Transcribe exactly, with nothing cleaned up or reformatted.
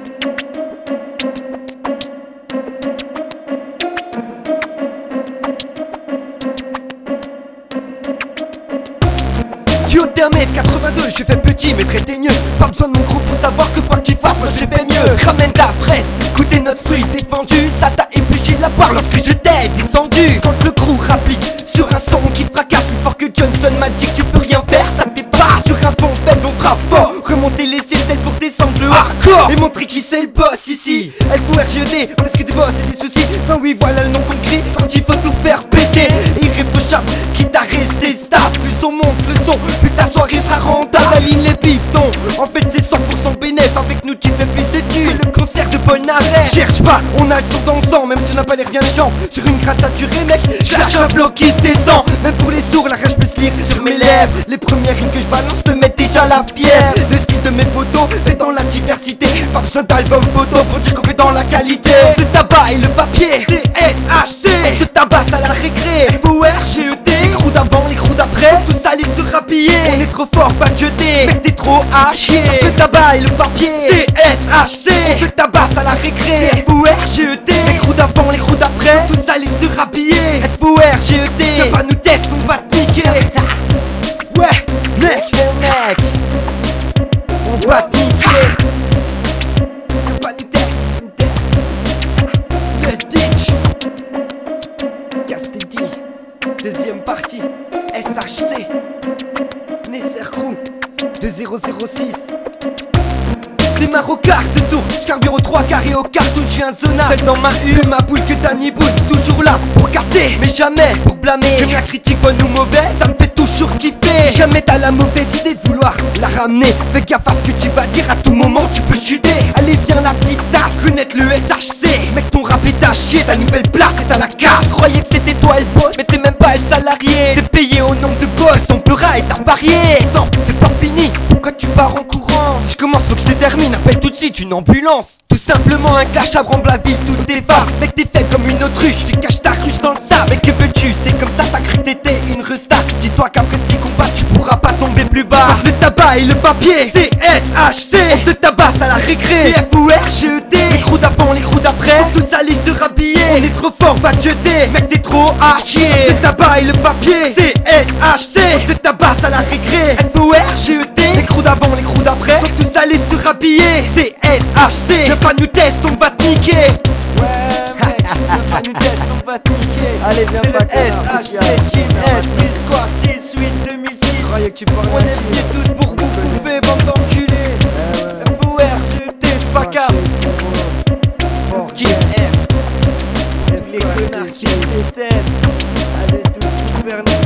Tu au deux mètres quatre-vingt-deux, je fais petit mais très teigneux. Pas besoin de mon groupe pour savoir que quoi que tu fasses, moi je fais mieux. Ramène ta fraise, goûtez notre fruit défendu. Ça t'a épluché la barre lorsque je t'ai descendu. Quand le crew rapplique sur un son qui fracasse plus fort que Johnson m'a dit que tu peux rien faire, ça te dépasse. Sur un fond faible on frappe fort, remonter les aisselles pour descendre le hardcore et montrer qui c'est le boss ici. L F O R G E D, on laisse que des boss et des soucis. Ben oui voilà le nom qu'on crie, quand il faut tout faire péter. Irréprochable, quitte à rester stable. Plus on monte le son, plus ta soirée sera rentable. La ligne les pistons, en fait c'est cent pour cent bénéf. Avec nous tu fais plus de thunes. Le concert de Polnareff, cherche pas, on a le son dans le sang. Même si on n'a pas l'air bien méchant, sur une gratte saturée mec, je lâche un bloc qui descend. Même pour les sourds, la rage peut se lire sur mes lèvres. Les premières rimes que je balance te mettent déjà la fièvre. Le style de mes photos fait dans la diversité. Pas besoin d'album photo pour dire qu'on fait dans la qualité. Le tabac et le papier, C S H C. On te tabasse à la récré, F O R G E D. Les crews d'avant, les crews d'après, tous allés se rhabiller. On est trop fort, pas de jeter, mec t'es trop à chier. Le tabac et le papier, C S H C. On te tabasse à la récré, F O R G E D. Les crews d'avant, les crews d'après, tous allés se rhabiller. F O R G E D. Viens pas nous tester, on va te niquer. Ouais, mec, mec, on va te niquer. Viens pas nous tester, nous tester. Le ditch, Casse-T-D, deuxième partie, S H C, Nesser Crew, deux zéro zéro six. Démarre au quart de tour, j'carbure au trois carré au cartoon, j'suis un zona. Seul dans ma hue, ma boule que Danny Boone. Toujours là pour casser, mais jamais pour blâmer. J'aime la critique bonne ou mauvaise, ça me fait toujours kiffer. Si jamais t'as la mauvaise idée de vouloir la ramener, fais gaffe à ce que tu vas dire, à tout moment tu peux chuter. Allez viens la petite tasse, connaître le S H C. Mec ton rap est à chier, ta nouvelle place est à la carte. Croyais que c'était toi le boss, mais t'es même pas le salarié. T'es payé au nombre de boss, ton pera est avarié. Non, c'est pas fini, pourquoi tu pars en courant? Si je commence faut que je te termine, appelle tout de suite une ambulance. Tout simplement un clash à la ville, tout dévore. Mec t'es faible comme une autruche, tu caches ta ruche dans le sable. Mec que veux-tu, c'est comme ça t'as cru que t'étais une resta. Dis-toi qu'après ce petit combat tu pourras pas tomber plus bas. Parce le tabac et le papier, C S H C. On te tabasse à la récré, F O R G E D. Les crews d'avant, les crews d'après, tous allés se rhabiller. On est trop fort, va te jeter, mec t'es trop à chier. Le tabac et le papier, C S H C. On te tabasse à la récré, F O R G E D. Les crews d'avant, les crews d'après, sont tous allés se rhabiller. C S H C. Viens pas nous tester, on va te niquer. Ouais mec, viens pas nous tester, on va te niquer. Allez viens pas, c'est le S H C, Team S, Bill Squad, six huit deux mille six. Croyais que tu parlais On est venus tous pour vous bouffer, bande d'enculés. F O R G E D, pas cap. Team S, les connards qui les têtes. Allez tous vous faire niquer.